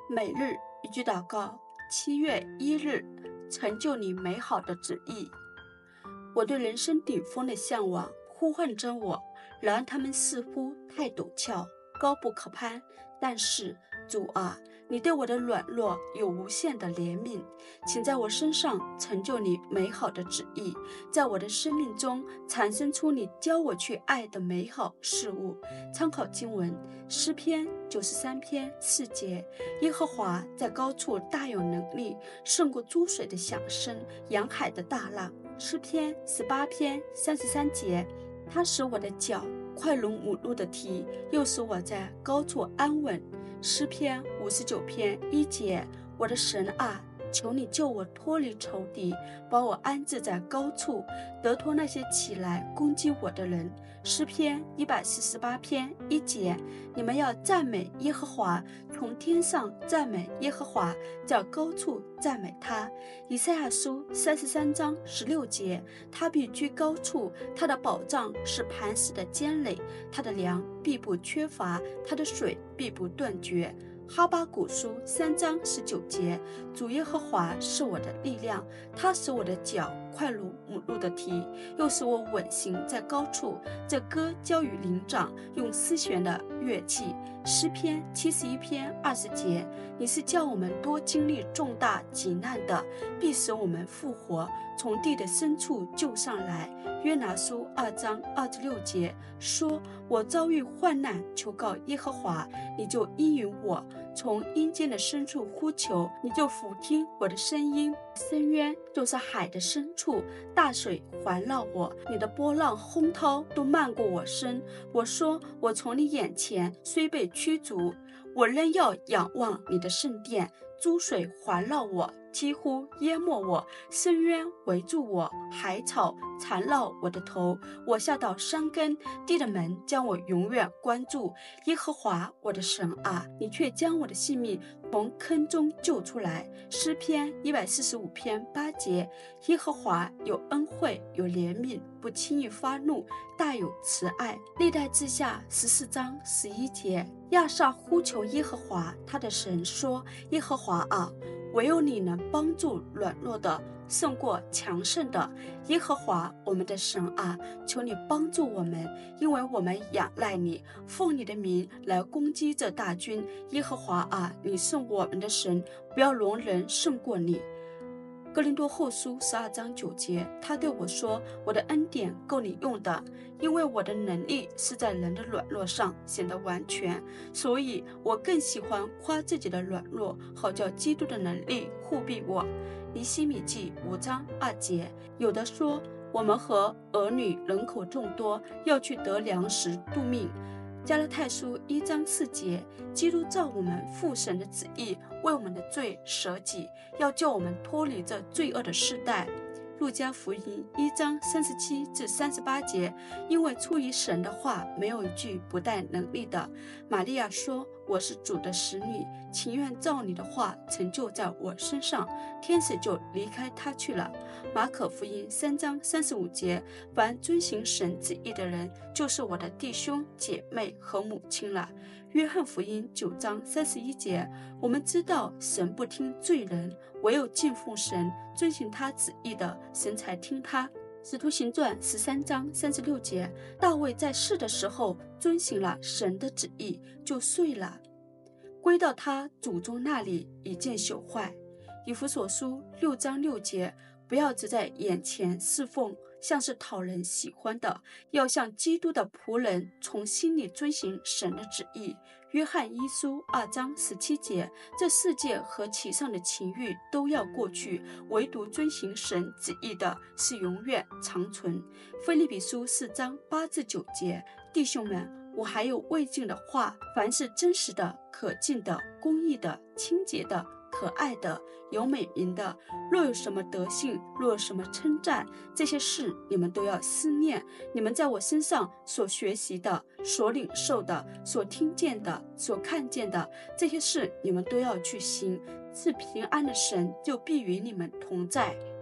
每日一句祷告，7月1日，成就你美好的旨意。我对人生顶峰的向往呼唤着我，然而他们似乎太陡峭，高不可攀。但是主啊，你对我的软弱有无限的怜悯，请在我身上成就你美好的旨意，在我的生命中产生出你教我去爱的美好事物。参考经文诗篇93篇4节，耶和华在高处大有能力，胜过诸水的响声，洋海的大浪。诗篇18篇33节，他使我的脚快如母鹿的蹄，又使我在高处安稳。诗篇59篇1节，我的神啊，求你救我脱离仇敌，把我安置在高处，得脱那些起来攻击我的人。诗篇148篇1节，你们要赞美耶和华，从天上赞美耶和华，在高处赞美他。以赛亚书33章16节，他必居高处，他的保障是磐石的坚垒，他的粮必不缺乏，他的水必不断绝。哈巴谷书3章19节，主耶和华是我的力量，他使我的脚快如母鹿的蹄，又使我稳行在高处。这歌交与灵长，用丝弦的乐器。诗篇71篇20节，你是叫我们多经历重大急难的，必使我们复活，从地的深处救上来。约拿书2章26节说，我遭遇患难，求告耶和华，你就应允我，从阴间的深处呼求，你就俯听我的声音。深渊就是海的深处，大水环绕我，你的波浪轰涛都漫过我身。我说，我从你眼前虽被驱逐，我仍要仰望你的圣殿。诸水环绕我，几乎淹没我，深渊围住我，海草缠绕我的头。我下到山根，地的门将我永远关住。耶和华我的神啊，你却将我的性命从坑中救出来。诗篇145篇8节，耶和华有恩惠，有怜悯，不轻易发怒，大有慈爱。历代志下14章11节，亚萨呼求耶和华，他的神说，耶和华啊，唯有你能帮助软弱的，胜过强盛的。耶和华我们的神啊，求你帮助我们，因为我们仰赖你，奉你的名来攻击这大军。耶和华啊，你是我们的神，不要容人胜过你。哥林多后书12章9节，他对我说，我的恩典够你用的，因为我的能力是在人的软弱上显得完全，所以我更喜欢夸自己的软弱，好叫基督的能力护庇我。尼希米记5章2节，有的说，我们和儿女人口众多，要去得粮食度命。加拉太书1章4节，基督照我们父神的旨意，为我们的罪舍己，要救我们脱离这罪恶的世代。路加福音1章37至38节，因为出于神的话，没有一句不带能力的。玛利亚说，我是主的使女，情愿照你的话成就在我身上。天使就离开他去了。马可福音3章35节，凡遵行神旨意的人，就是我的弟兄姐妹和母亲了。约翰福音9章31节，我们知道神不听罪人，唯有敬奉神，遵行他旨意的，神才听他。使徒行传13章36节，大卫在世的时候遵行了神的旨意，就睡了，归到他祖宗那里，已见朽坏。以弗所书6章6节，不要只在眼前侍奉，像是讨人喜欢的，要像基督的仆人，从心里遵行神的旨意。约翰一书2章17节，这世界和其上的情欲都要过去，唯独遵行神旨意的是永远长存。腓立比书4章8至9节，弟兄们，我还有未尽的话，凡是真实的、可敬的、公义的、清洁的、可爱的、有美名的，若有什么德性，若有什么称赞，这些事你们都要思念。你们在我身上所学习的、所领受的、所听见的、所看见的，这些事你们都要去行。赐平安的神就必与你们同在。